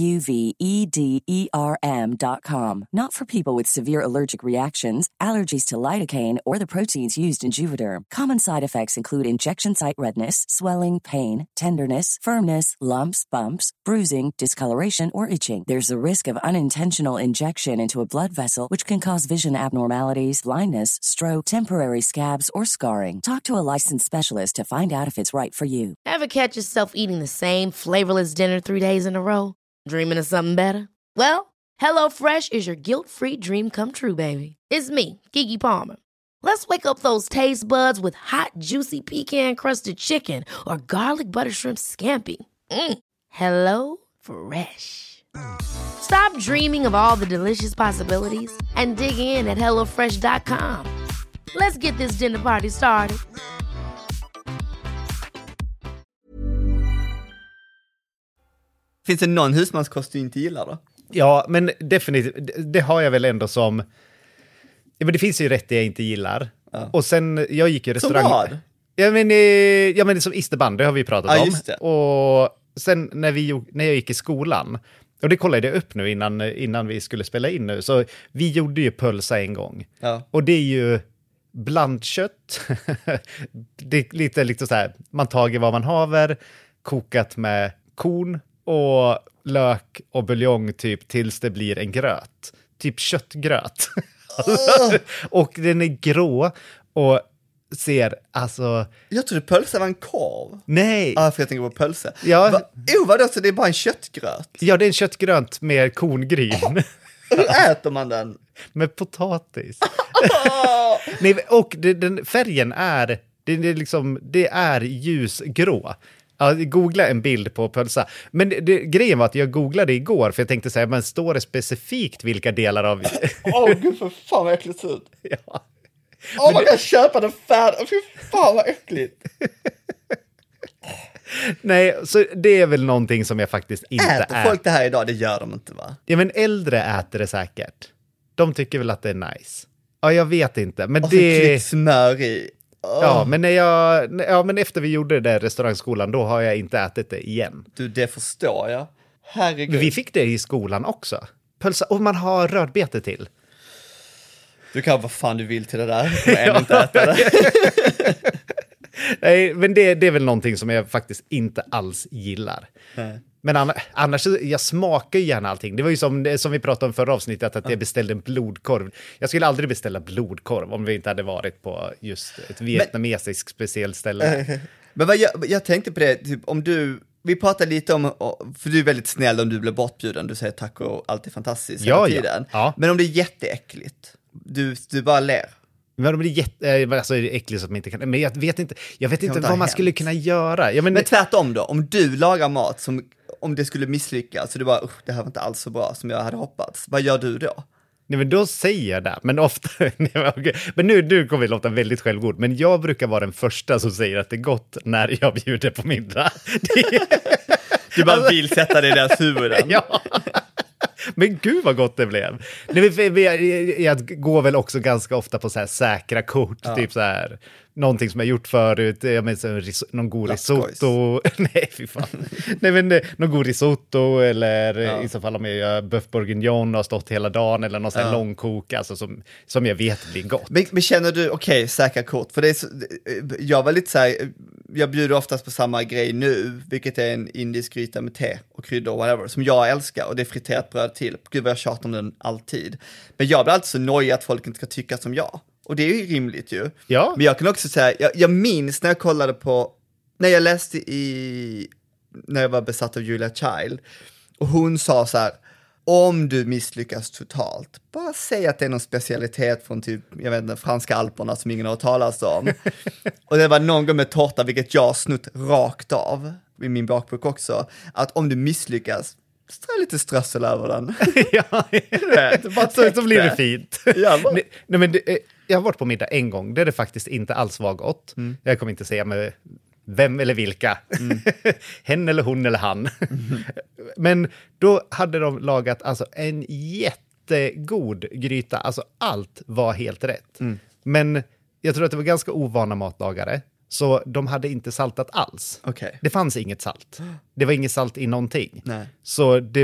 JUVEDERM.com. Not for people with severe allergic reactions, allergies to lidocaine, or the proteins used in Juvederm. Common side effects include injection site redness, swelling, pain, tenderness, firmness, lumps, bumps, bruising, discoloration, or itching. There's a risk of unintentional injection into a blood vessel, which can cause vision abnormalities, blindness, stroke, temporary scabs, or scarring. Talk to a licensed specialist to find out if it's right for you.
Ever catch yourself eating the same flavorless dinner 3 days in a row? Dreaming of something better? Well, HelloFresh is your guilt-free dream come true, baby. It's me, Keke Palmer. Let's wake up those taste buds with hot, juicy pecan-crusted chicken or garlic butter shrimp scampi. Hello Fresh. Stop dreaming of all the delicious possibilities and dig in at HelloFresh.com. Let's get this dinner party started.
Finns det någon husmanskost du inte gillar då?
Ja, men definitivt. Det har jag väl ändå som... Ja, men det finns ju rätt det jag inte gillar. Ja. Och sen, jag gick i restaurang...
Som vad?
Ja, men som isterband, det har vi pratat om.
Just det.
Och sen när jag gick i skolan, och det kollade jag upp nu innan vi skulle spela in nu, så vi gjorde ju pölsa en gång. Ja. Och det är ju blandkött. Det är lite liksom så här, man tager vad man haver, kokat med korn och lök och buljong typ tills det blir en gröt. Typ köttgröt. Och den är grå och ser alltså...
Jag trodde pölsa var en korv.
Nej.
Ja, för jag tänker på pölsa.
Ja.
Vadå, så det är bara en köttgröt?
Ja, det är en köttgröt med korngryn.
Hur äter man den?
Med potatis. Nej, och den färgen är... Det är ljusgrå. Ja, googla en bild på pölsa. Men grejen var att jag googlade igår, för jag tänkte säga, men står det specifikt vilka delar av...
Gud, för fan vad äckligt ut.
Ja.
Man kan köpa den färdig. Fy fan vad äckligt.
Nej, så det är väl någonting som jag faktiskt inte
äter folk det här idag? Det gör de inte, va?
Ja, men äldre äter det säkert. De tycker väl att det är nice. Ja, jag vet inte. Men
och det... klick smör i.
Ja, men men efter vi gjorde det där restaurangskolan, då har jag inte ätit det igen.
Du, det förstår jag. Herregud.
Vi fick det i skolan också. Pölsa, och man har rödbete till.
Du kan vad fan du vill till det där. Men inte äta det.
Nej, men det är väl någonting som jag faktiskt inte alls gillar. Nej. Men annars, jag smakar ju gärna allting. Det var ju som vi pratade om förra avsnittet, att jag beställde en blodkorv. Jag skulle aldrig beställa blodkorv om vi inte hade varit på just ett vietnamesiskt speciellt ställe.
Men jag tänkte på det, typ, om du... Vi pratade lite om, för du är väldigt snäll om du blir bortbjuden. Du säger tack och allt är fantastiskt hela tiden. Ja. Men om det är jätteäckligt, du bara ler.
Men om det är alltså är det äckligt så att man inte kan... Men jag vet inte vad man skulle kunna göra.
Men tvärtom då, om du lagar mat som... Om det skulle misslyckas så det bara, det här var inte alls så bra som jag hade hoppats. Vad gör du då?
Nej, men då säger jag det. Men ofta... Men nu kommer vi låta väldigt självgod. Men jag brukar vara den första som säger att det är gott när jag bjuder på middag.
Du bara vill sätta det i deras huvuden.
Ja. Men gud vad gott det blev. Jag går väl också ganska ofta på så här säkra kort. Ja. Typ så här, någonting som jag gjort förut. Jag menar, någon god risotto. Nej, fy fan. Nej, men någon god risotto. Eller i så fall om jag gör bœuf bourguignon och har stått hela dagen. Eller någon sån här långkok. Alltså, som jag vet blir gott.
Men känner du, okej, säkra kort. För det är så, jag var lite så här... Jag bjuder oftast på samma grej nu, vilket är en indisk gryta med te och kryddor och whatever, som jag älskar, och det är friterat bröd till. Gud vad jag tjatar om den alltid. Men jag blir alltid så nöjd att folk inte ska tycka som jag. Och det är ju rimligt ju. Ja. Men jag kan också säga, jag minns när jag kollade på, när jag läste när jag var besatt av Julia Child, och hon sa så här: om du misslyckas totalt, bara säg att det är någon specialitet från typ, jag vet inte, franska alperna som ingen har talat om. Och det var någon gång med tårta, vilket jag snutt rakt av i min bakbok också, att om du misslyckas, strö lite strössel över den.
Ja, så blir det fint. Nej, men jag har varit på middag en gång där det faktiskt inte alls var gott. Jag kommer inte säga med vem eller vilka. Hen eller hon eller han. Men då hade de lagat alltså en jättegod gryta. Alltså allt var helt rätt. Men jag tror att det var ganska ovana matlagare. Så de hade inte saltat alls.
Okej.
Det fanns inget salt. Det var inget salt i någonting.
Nej.
Så det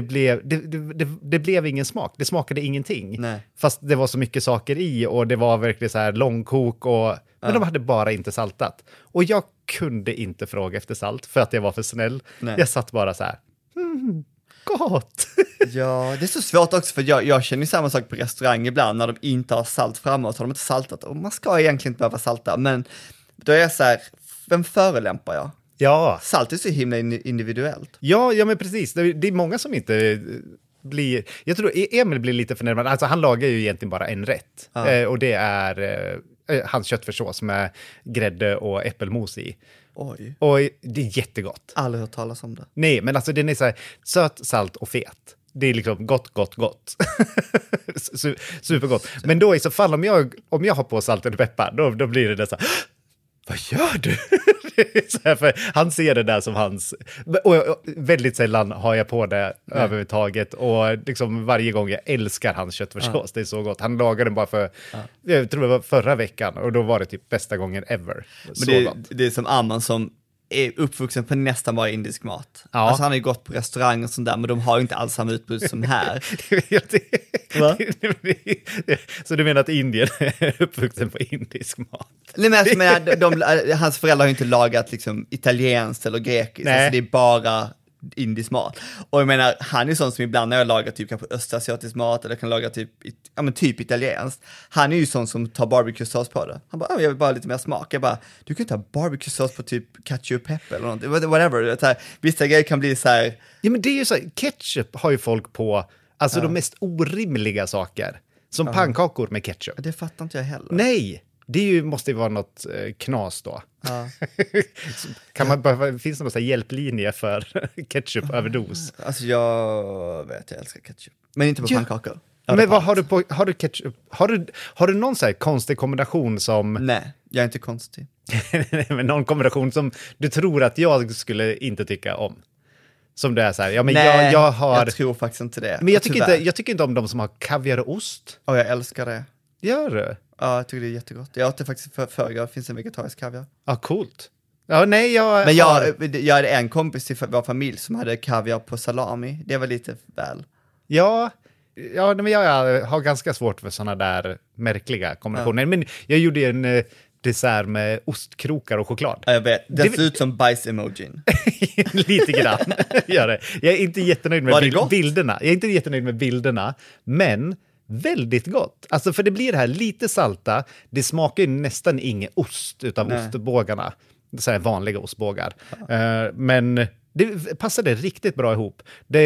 blev ingen smak. Det smakade ingenting.
Nej.
Fast det var så mycket saker i och det var verkligen så här långkok. Men de hade bara inte saltat. Och jag kunde inte fråga efter salt för att jag var för snäll.
Nej.
Jag satt bara så här, gott.
Ja, det är så svårt också för jag känner ju samma sak på restaurang ibland när de inte har salt framme och så har de inte saltat. Och man ska egentligen inte behöva salta, men då är jag så här, vem förelämpar jag?
Ja.
Salt är så himla individuellt.
Ja, men precis. Det är många som inte blir... Jag tror Emil blir lite förnärmad. Alltså han lagar ju egentligen bara en rätt. Och det är hans köttfärssås med grädde och äppelmos i.
Oj.
Och det är jättegott.
Aldrig hört talas om det.
Nej, men alltså den är så här söt, salt och fet. Det är liksom gott. Supergott. Men då i så fall, om jag har på salt eller peppar, då blir det så här, vad gör du? Så här, för han ser det där som hans... Och väldigt sällan har jag på det överhuvudtaget. Och liksom varje gång jag älskar hans köttfärssås. Det är så gott. Han lagade den bara för... Jag tror det var förra veckan. Och då var det typ bästa gången ever. Så
Men det är som Arman som är uppvuxen på nästan bara indisk mat.
Ja.
Alltså han har ju gått på restaurang och sånt där, men de har ju inte alls samma utbud som här. Va?
Så du menar att Indien är uppvuxen på indisk mat?
Nej, men jag menar, hans föräldrar har ju inte lagat liksom italienskt eller grekiskt. Alltså det är bara indisk mat. Och jag menar, han är sån som ibland när jag lagar typ kanske östasiatisk mat eller kan laga typ italienskt. Han är ju sån som tar barbecue-sås på det. Han bara, jag vill bara lite mer smak. Jag bara, du kan inte ha barbecue-sås på typ ketchup, pepper eller någonting. Whatever. Vissa grejer kan bli så här...
Ja, men det är ju så här, ketchup har ju folk på, alltså de mest orimliga saker. Som pannkakor med ketchup.
Det fattar inte jag heller.
Nej! Det måste ju vara något knas då.
Ja.
Finns det någon så här hjälplinje för ketchup-överdos?
Alltså jag älskar ketchup. Men inte på pannkakor.
Men vad har du ketchup? Har du någon så här konstig kombination som...
Nej, jag är inte konstig.
Men någon kombination som du tror att jag skulle inte tycka om? Som det är så här, ja men
nej,
jag
tror faktiskt inte det.
Men jag tycker inte om de som har kaviar och ost.
Jag älskar det.
Gör du?
Ja, jag tycker det är jättegott. Jag åt det faktiskt det finns en vegetarisk kaviar.
Ja, coolt. Ja, nej,
jag hade en kompis i vår familj som hade kaviar på salami. Det var lite väl.
Ja, men jag har ganska svårt för såna där märkliga kombinationer. Ja. Men jag gjorde en dessert med ostkrokar och choklad.
Jag vet, det ser ut som bajs-emojin.
Lite grann, gör det. Jag är inte jättenöjd med bilderna. Jag är inte jättenöjd med bilderna, men väldigt gott. Alltså för det blir det här lite salta. Det smakar ju nästan ingen ost utav ostbågarna. Så här vanliga ostbågar. Ja. Men det passade riktigt bra ihop.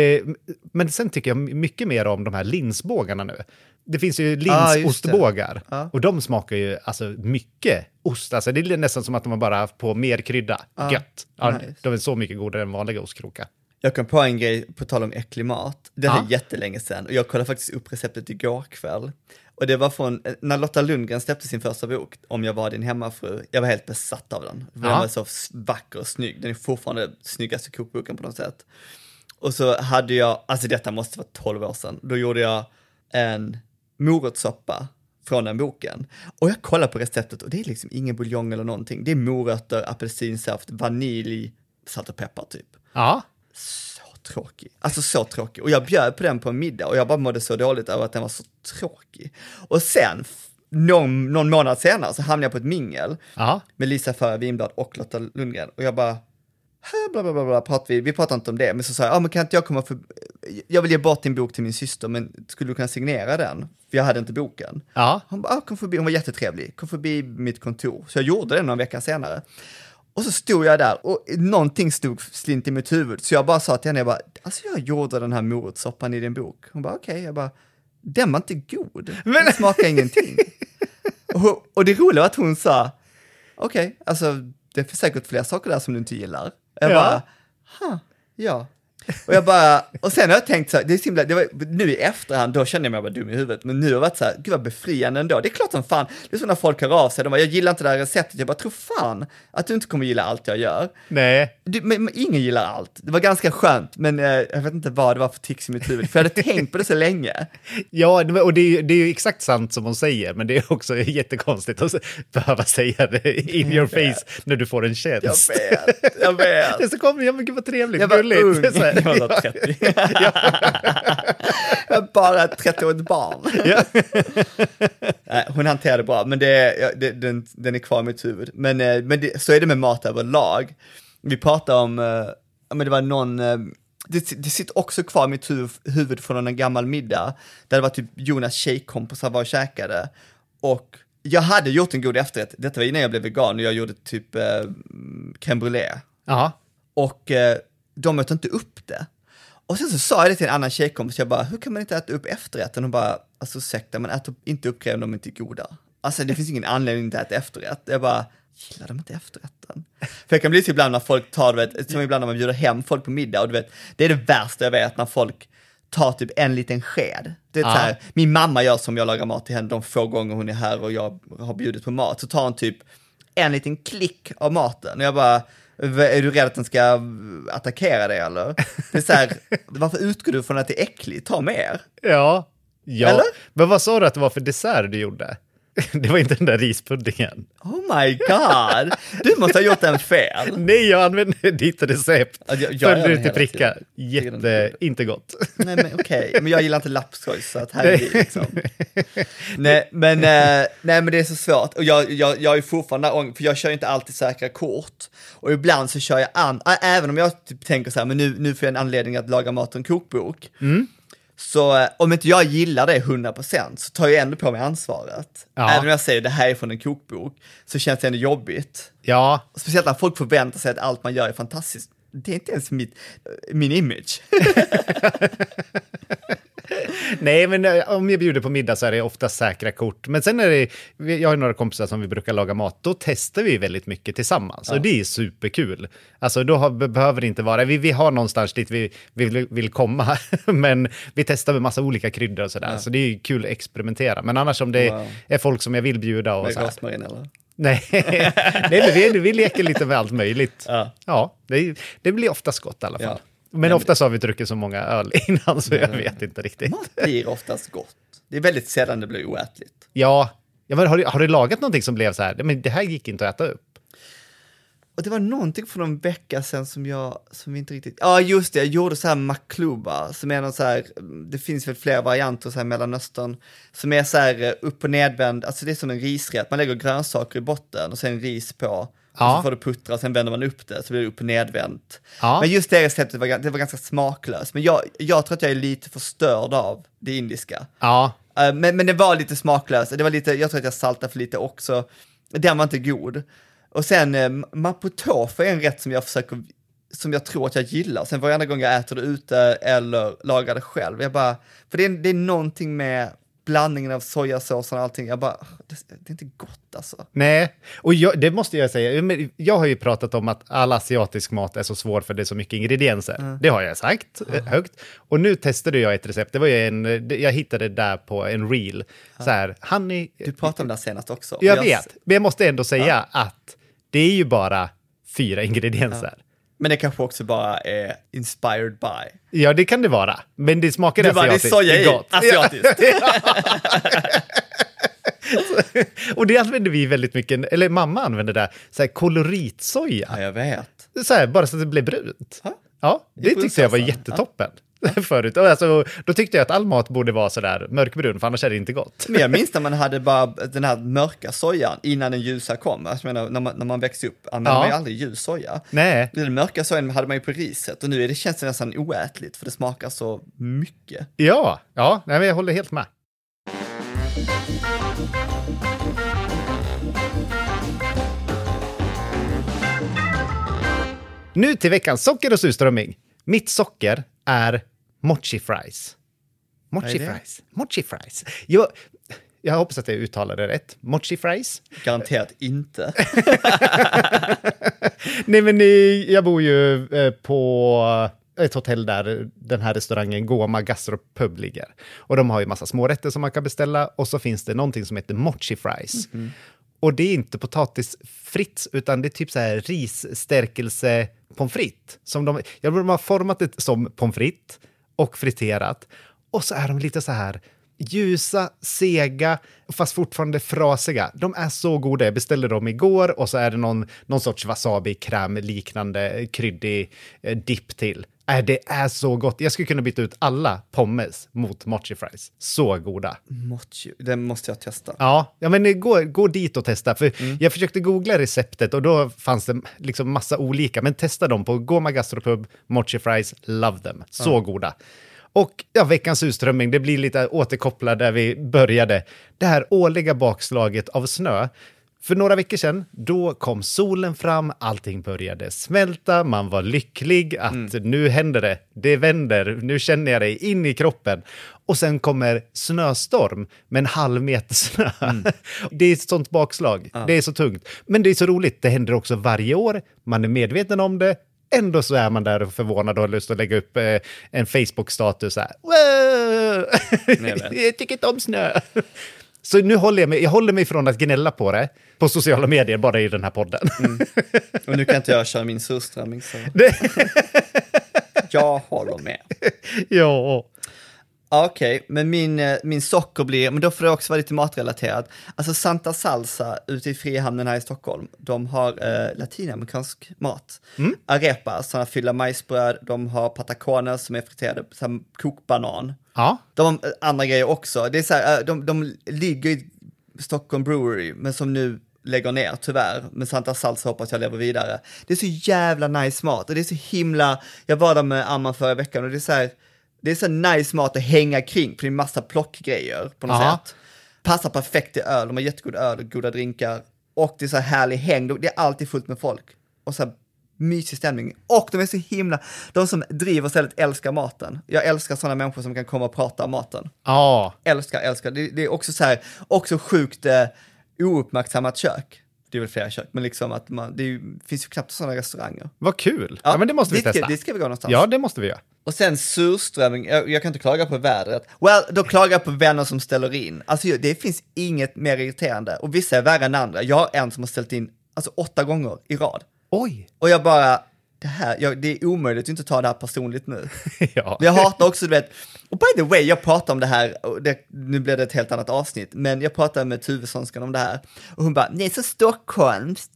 Men sen tycker jag mycket mer om de här linsbågarna nu. Det finns ju linsostbågar. Och de smakar ju alltså mycket ost. Alltså det är nästan som att de har bara haft på mer krydda. Gött. Ja, nice. De är så mycket godare än vanliga ostkrokar.
Jag kom på en grej på tal om äcklig mat. Det är jättelänge sedan. Och jag kollade faktiskt upp receptet igår kväll. Och det var från när Lotta Lundgren släppte sin första bok, Om jag var din hemmafru. Jag var helt besatt av den. Den var så vacker och snygg. Den är fortfarande snyggaste kokboken på något sätt. Och så hade jag, alltså detta måste vara 12 år sedan. Då gjorde jag en morotssoppa från den boken. Och jag kollade på receptet och det är liksom ingen buljong eller någonting. Det är morötter, apelsinsaft, vanilj, salt och peppar typ.
Ja.
Så tråkig. Alltså så tråkig. Och jag bjöd på den på en middag och jag bara mådde så dåligt över att den var så tråkig. Och sen, någon månad senare så hamnade jag på ett mingel med Lisa Förre Winblad och Lotta Lundgren. Och jag bara, vi pratar inte om det. Men så sa jag, men kan inte jag komma jag vill ge bort din bok till min syster, men skulle du kunna signera den? För jag hade inte boken. Hon bara, kom förbi, hon var jättetrevlig. Kom förbi mitt kontor. Så jag gjorde det någon vecka senare. Och så stod jag där och någonting stod slint i mitt huvud. Så jag bara sa till henne, jag gjorde den här morotssoppan i din bok. Hon bara, okej. Jag bara, den var inte god. Den smakar ingenting. Och det roliga var att hon sa, okej, alltså det är säkert flera saker där som du inte gillar. Jag bara, Och och sen har jag tänkt så här, det är simpelt, det var, nu i efterhand, då kände jag mig bara dum i huvudet, men nu har jag varit så här, gud vad befriande ändå. Det är klart som fan, det är så när folk hör av sig, de bara, jag gillar inte det här receptet, jag bara, tror fan att du inte kommer gilla allt jag gör.
Nej.
Men ingen gillar allt. Det var ganska skönt, men jag vet inte vad det var för tics i mitt huvud, för jag hade tänkt på det så länge.
Ja, och det är ju exakt sant som hon säger, men det är också jättekonstigt att behöva säga det in your face när du får en tjänst.
Jag vet.
Det så kommer jag, men gud vad trevligt,
Jag var
gulligt.
ung,
Så här.
jag var 30. Jag är bara ett 30-årigt barn.
Ja.
Hon hanterade bra, men den är kvar i mitt huvud. Men så är det med mat överlag. Vi pratade om, men det var någon, det sitter också kvar i mitt huvud från en gammal middag, där det var typ Jonas tjejkompisar var och käkade. Och jag hade gjort en god efterrätt, detta var innan jag blev vegan, och jag gjorde typ crème brûlée.
Ja.
Och de mötte inte upp det. Och sen så sa jag det till en annan tjejkompis, jag bara, hur kan man inte äta upp efterrätten? Och bara, alltså ursäkta, man äter inte upp grejer om de inte är goda. Alltså det finns ingen anledning att äta efterrätt. Jag bara, gillar de inte efterrätten? För jag kan bli så ibland när folk tar, du vet, som ibland när man bjuder hem folk på middag, och du vet, det är det värsta jag vet, när folk tar typ en liten sked. Det är så här, min mamma gör som jag lagar mat till henne de få gånger hon är här och jag har bjudit på mat, så tar hon typ en liten klick av maten, och jag bara, är du rädd att den ska attackera dig eller? Det är så här, varför utgår du från att det är äckligt? Ta mer.
Ja.
Eller?
Men vad sa du att det var för dessert du gjorde? Det var inte den där rispuddingen.
Oh my god, du måste ha gjort en fel.
Nej, jag använde ditt recept.
Jag
Följde du till pricka. Inte gott.
Nej, men okej. Men jag gillar inte lapskojs, så att här är det liksom. Nej, men det är så svårt. Och jag är fortfarande, för jag kör inte alltid säkra kort. Och ibland så kör jag även om jag typ tänker så här, men nu får jag en anledning att laga mat och en kokbok. Så om inte jag gillar det 100% så tar jag ändå på mig ansvaret.
Ja.
Även om jag säger det här är från en kokbok, så känns det ändå jobbigt.
Ja.
Speciellt när folk förväntar sig att allt man gör är fantastiskt. Det är inte ens min image.
Nej, men om jag bjuder på middag så är det ofta säkra kort. Men sen är det, jag har några kompisar som vi brukar laga mat, då testar vi väldigt mycket tillsammans. Och det är superkul. Alltså då behöver det inte vara, vi har någonstans dit vi vill komma, men vi testar med massa olika kryddor och sådär. Så det är kul att experimentera. Men annars om det är folk som jag vill bjuda och
med
så här.
rosmarin eller?
Nej, men vi leker lite med allt möjligt. Ja, det blir oftast gott i alla fall.
Ja.
Men oftast har vi druckit så många öl innan så jag vet inte riktigt.
Mat blir oftast gott. Det är väldigt sällan det blir oätligt.
Ja, men har du lagat någonting som blev så här, men det här gick inte att äta upp?
Och det var någonting för någon vecka sedan som vi inte riktigt... Ja, just det. Jag gjorde så här makluba, som är någon så här... Det finns väl flera varianter så här i Mellanöstern, som är så här upp- och nedvänd. Alltså det är som en risrätt. Man lägger grönsaker i botten och sen ris på. Och så får du puttra och sen vänder man upp det, så blir det upp- och nedvänt. Ja. Men just det receptet det var ganska smaklöst. Men jag tror att jag är lite förstörd av det indiska. Ja. Men det var lite smaklöst. Det var lite, jag tror att jag saltade för lite också. Den var inte god. Och sen mapo tofu är en rätt som jag tror att jag gillar. Sen varje gång jag äter det ute eller lagar det själv, för det är någonting med blandningen av sojasås och allting, det är inte gott alltså. Nej, och det måste jag säga, jag har ju pratat om att all asiatisk mat är så svår för det är så mycket ingredienser. Det har jag sagt högt. Och nu testade jag ett recept, det var ju jag hittade där på en reel. Så här, honey... Du pratade om det senast också. Jag vet, men jag måste ändå säga att det är ju bara 4 ingredienser. Ja. Men det kanske också bara är inspired by. Ja, det kan det vara. Men det smakar asiatiskt. Det är gott. Asiatiskt. Och det använder vi väldigt mycket, eller mamma använder det, så här koloritsoja. Ja, jag vet. Så här, bara så att det blir brunt. Ja, det tyckte jag var jättetoppen. Förut. Alltså, då tyckte jag att all mat borde vara sådär mörkbrun, för annars är det inte gott. Men jag minns när man hade bara den här mörka sojan innan den ljusa kom. Alltså, när man växte upp använde man ju aldrig ljus soja. Nej. Den mörka sojan hade man ju på riset, och nu känns det nästan oätligt för det smakar så mycket. Ja, nej, men jag håller helt med. Nu till veckans socker och surströmming. Mitt socker är mochi fries. Mochi fries. Jag hoppas att jag uttalade det rätt. Mochi fries. Garanterat inte. Nej, men jag bor ju på
ett hotell där den här restaurangen Goma Gastropub ligger. Och de har ju massa smårätter som man kan beställa. Och så finns det någonting som heter mochi fries. Och det är inte potatisfritt utan det är typ så här risstärkelse pommes frites. De har format det som pommes frites och friterat. Och så är de lite så här ljusa, sega, fast fortfarande frasiga. De är så goda. Jag beställde dem igår och så är det någon sorts wasabi-kräm liknande kryddig dipp till. Det är så gott. Jag skulle kunna byta ut alla pommes mot mochi fries. Så goda.
Mochi, det måste jag testa.
Ja men gå dit och testa. För jag försökte googla receptet och då fanns det liksom massa olika. Men testa dem på Goma Gastropub, mochi fries, love them. Så goda. Och veckans surströmming, det blir lite återkopplat där vi började. Det här årliga bakslaget av snö. För några veckor sedan, då kom solen fram, allting började smälta, man var lycklig att nu händer det, det vänder, nu känner jag det in i kroppen. Och sen kommer snöstorm med en halv meter snö. Det är ett sånt bakslag, det är så tungt. Men det är så roligt, det händer också varje år, man är medveten om det. Ändå så är man där och förvånad och har lust att lägga upp en Facebook-status så här. Jag tycker inte om snö. Så nu håller mig från att gnälla på det på sociala medier, bara i den här podden.
Och nu kan inte jag köra min surströmming så. Jag håller med.
Ja.
Okej, men min socker blir, men då får det också vara lite matrelaterat. Alltså Santa Salsa ute i Frihamnen här i Stockholm, de har latinamerikansk mat. Arepa, sådana fyllda majsbröd, de har patacones som är friterade, kokbanan.
Ja.
De har andra grejer också. Det är så här, de ligger i Stockholm Brewery, men som nu lägger ner tyvärr. Men Santa Salsa hoppas jag lever vidare. Det är så jävla nice mat och det är så himla, jag var där med Amman förra veckan och det är så nice mat att hänga kring, för det är en massa plockgrejer på något sätt. Passar perfekt till öl, de har jättegod öl och goda drinkar. Och det är så härlig häng, det är alltid fullt med folk. Och så här mysig stämning. Och de är så himla, de som driver stället älskar maten. Jag älskar sådana människor som kan komma och prata om maten. Älskar. Det är också så här, också sjukt ouppmärksammat kök. Det är väl flera kök, men liksom att finns ju knappt sådana restauranger.
Vad kul. Ja, men det måste vi testa.
Det ska vi gå någonstans.
Ja, det måste vi göra.
Och sen surströmming, jag kan inte klaga på vädret. Då klagar jag på vänner som ställer in. Alltså det finns inget mer irriterande. Och vissa är värre än andra. Jag har en som har ställt in 8 gånger i rad.
Oj.
Och jag bara, det är omöjligt att inte ta det här personligt nu.
Ja.
Jag hatar också, du vet, och by the way, jag pratade om det här, och nu blev det ett helt annat avsnitt, men jag pratade med Tuvesonskan om det här, och hon bara, det är så Stockholms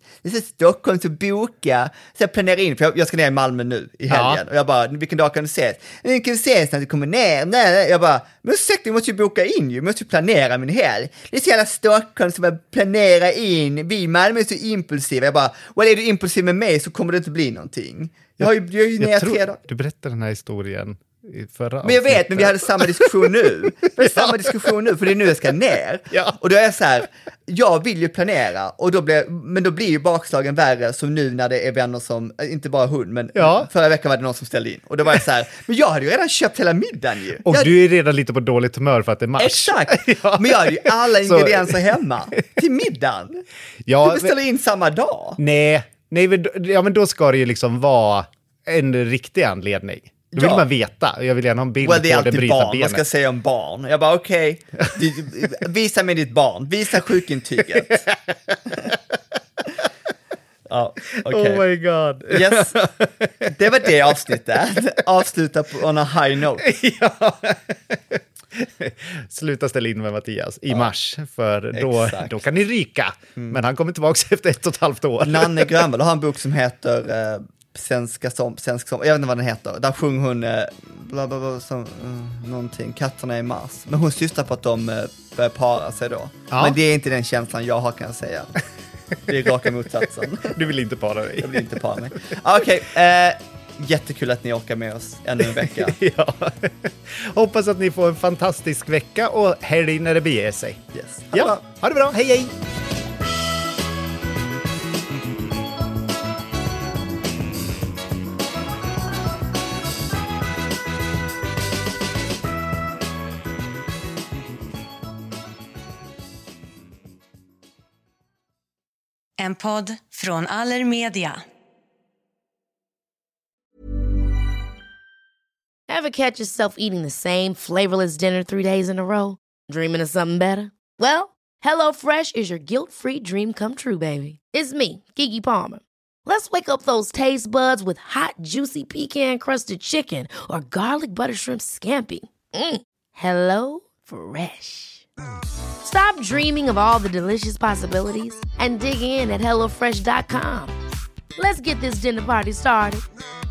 att boka, så jag planerar in, för jag ska ner i Malmö nu i helgen, och jag bara, vilken dag kan du ses? Vi kan ses när du kommer ner. Nej. Jag bara, men säkert, jag måste ju boka in ju, jag måste ju planera min helg. Det är så jävla Stockholm som att planera in, vi i Malmö är så impulsiva. Jag bara, är du impulsiv med mig så kommer det inte bli någonting. Jag har ju ner 3 dagar.
Du berättade den här historien i förra
Men jag vet, men vi hade samma diskussion nu. För det är nu jag ska ner.
Ja.
Och då är jag så här, jag vill ju planera, och då blir ju bakslagen värre, som nu när det är vänner som, inte bara hund, men förra veckan var det någon som ställde in. Och då var jag så här, men jag hade ju redan köpt hela middagen ju.
Och du är redan lite på dåligt humör för att det är mars.
Exakt, men jag hade ju alla ingredienser hemma till middagen. Du beställer in samma dag.
Nej, men då ska det ju liksom vara en riktig anledning. Då vill man veta. Jag vill gärna ha en bild på
det är
det
alltid
bryta
barn.
benet.
Man ska säga om barn. Jag bara, okej. Visa mig ditt barn. Visa sjukintyget.
Oh my god.
Yes. Det var det avsnittet. Avsluta on a high note.
Sluta ställa in med Mattias i mars, för då kan ni ryka. Men han kommer tillbaka efter 1,5 år.
Nanne Grönvall har en bok som heter Svenska som, jag vet inte vad den heter. Där sjunger hon någonting, katterna i mars. Men hon syftar på att de börjar para sig då. Men det är inte den känslan jag har, kan jag säga. Det är raka motsatsen.
Du vill inte para dig.
Jag vill inte para mig. Okej, jättekul att ni orkar med oss ännu en vecka.
Ja. Hoppas att ni får en fantastisk vecka och helg när det beger sig.
Yes.
Ha det bra. Hej hej!
En podd från Allermedia.
Ever catch yourself eating the same flavorless dinner 3 days in a row? Dreaming of something better? Well, HelloFresh is your guilt-free dream come true, baby. It's me, Keke Palmer. Let's wake up those taste buds with hot, juicy pecan-crusted chicken or garlic butter shrimp scampi. Hello Fresh. Stop dreaming of all the delicious possibilities and dig in at HelloFresh.com. Let's get this dinner party started.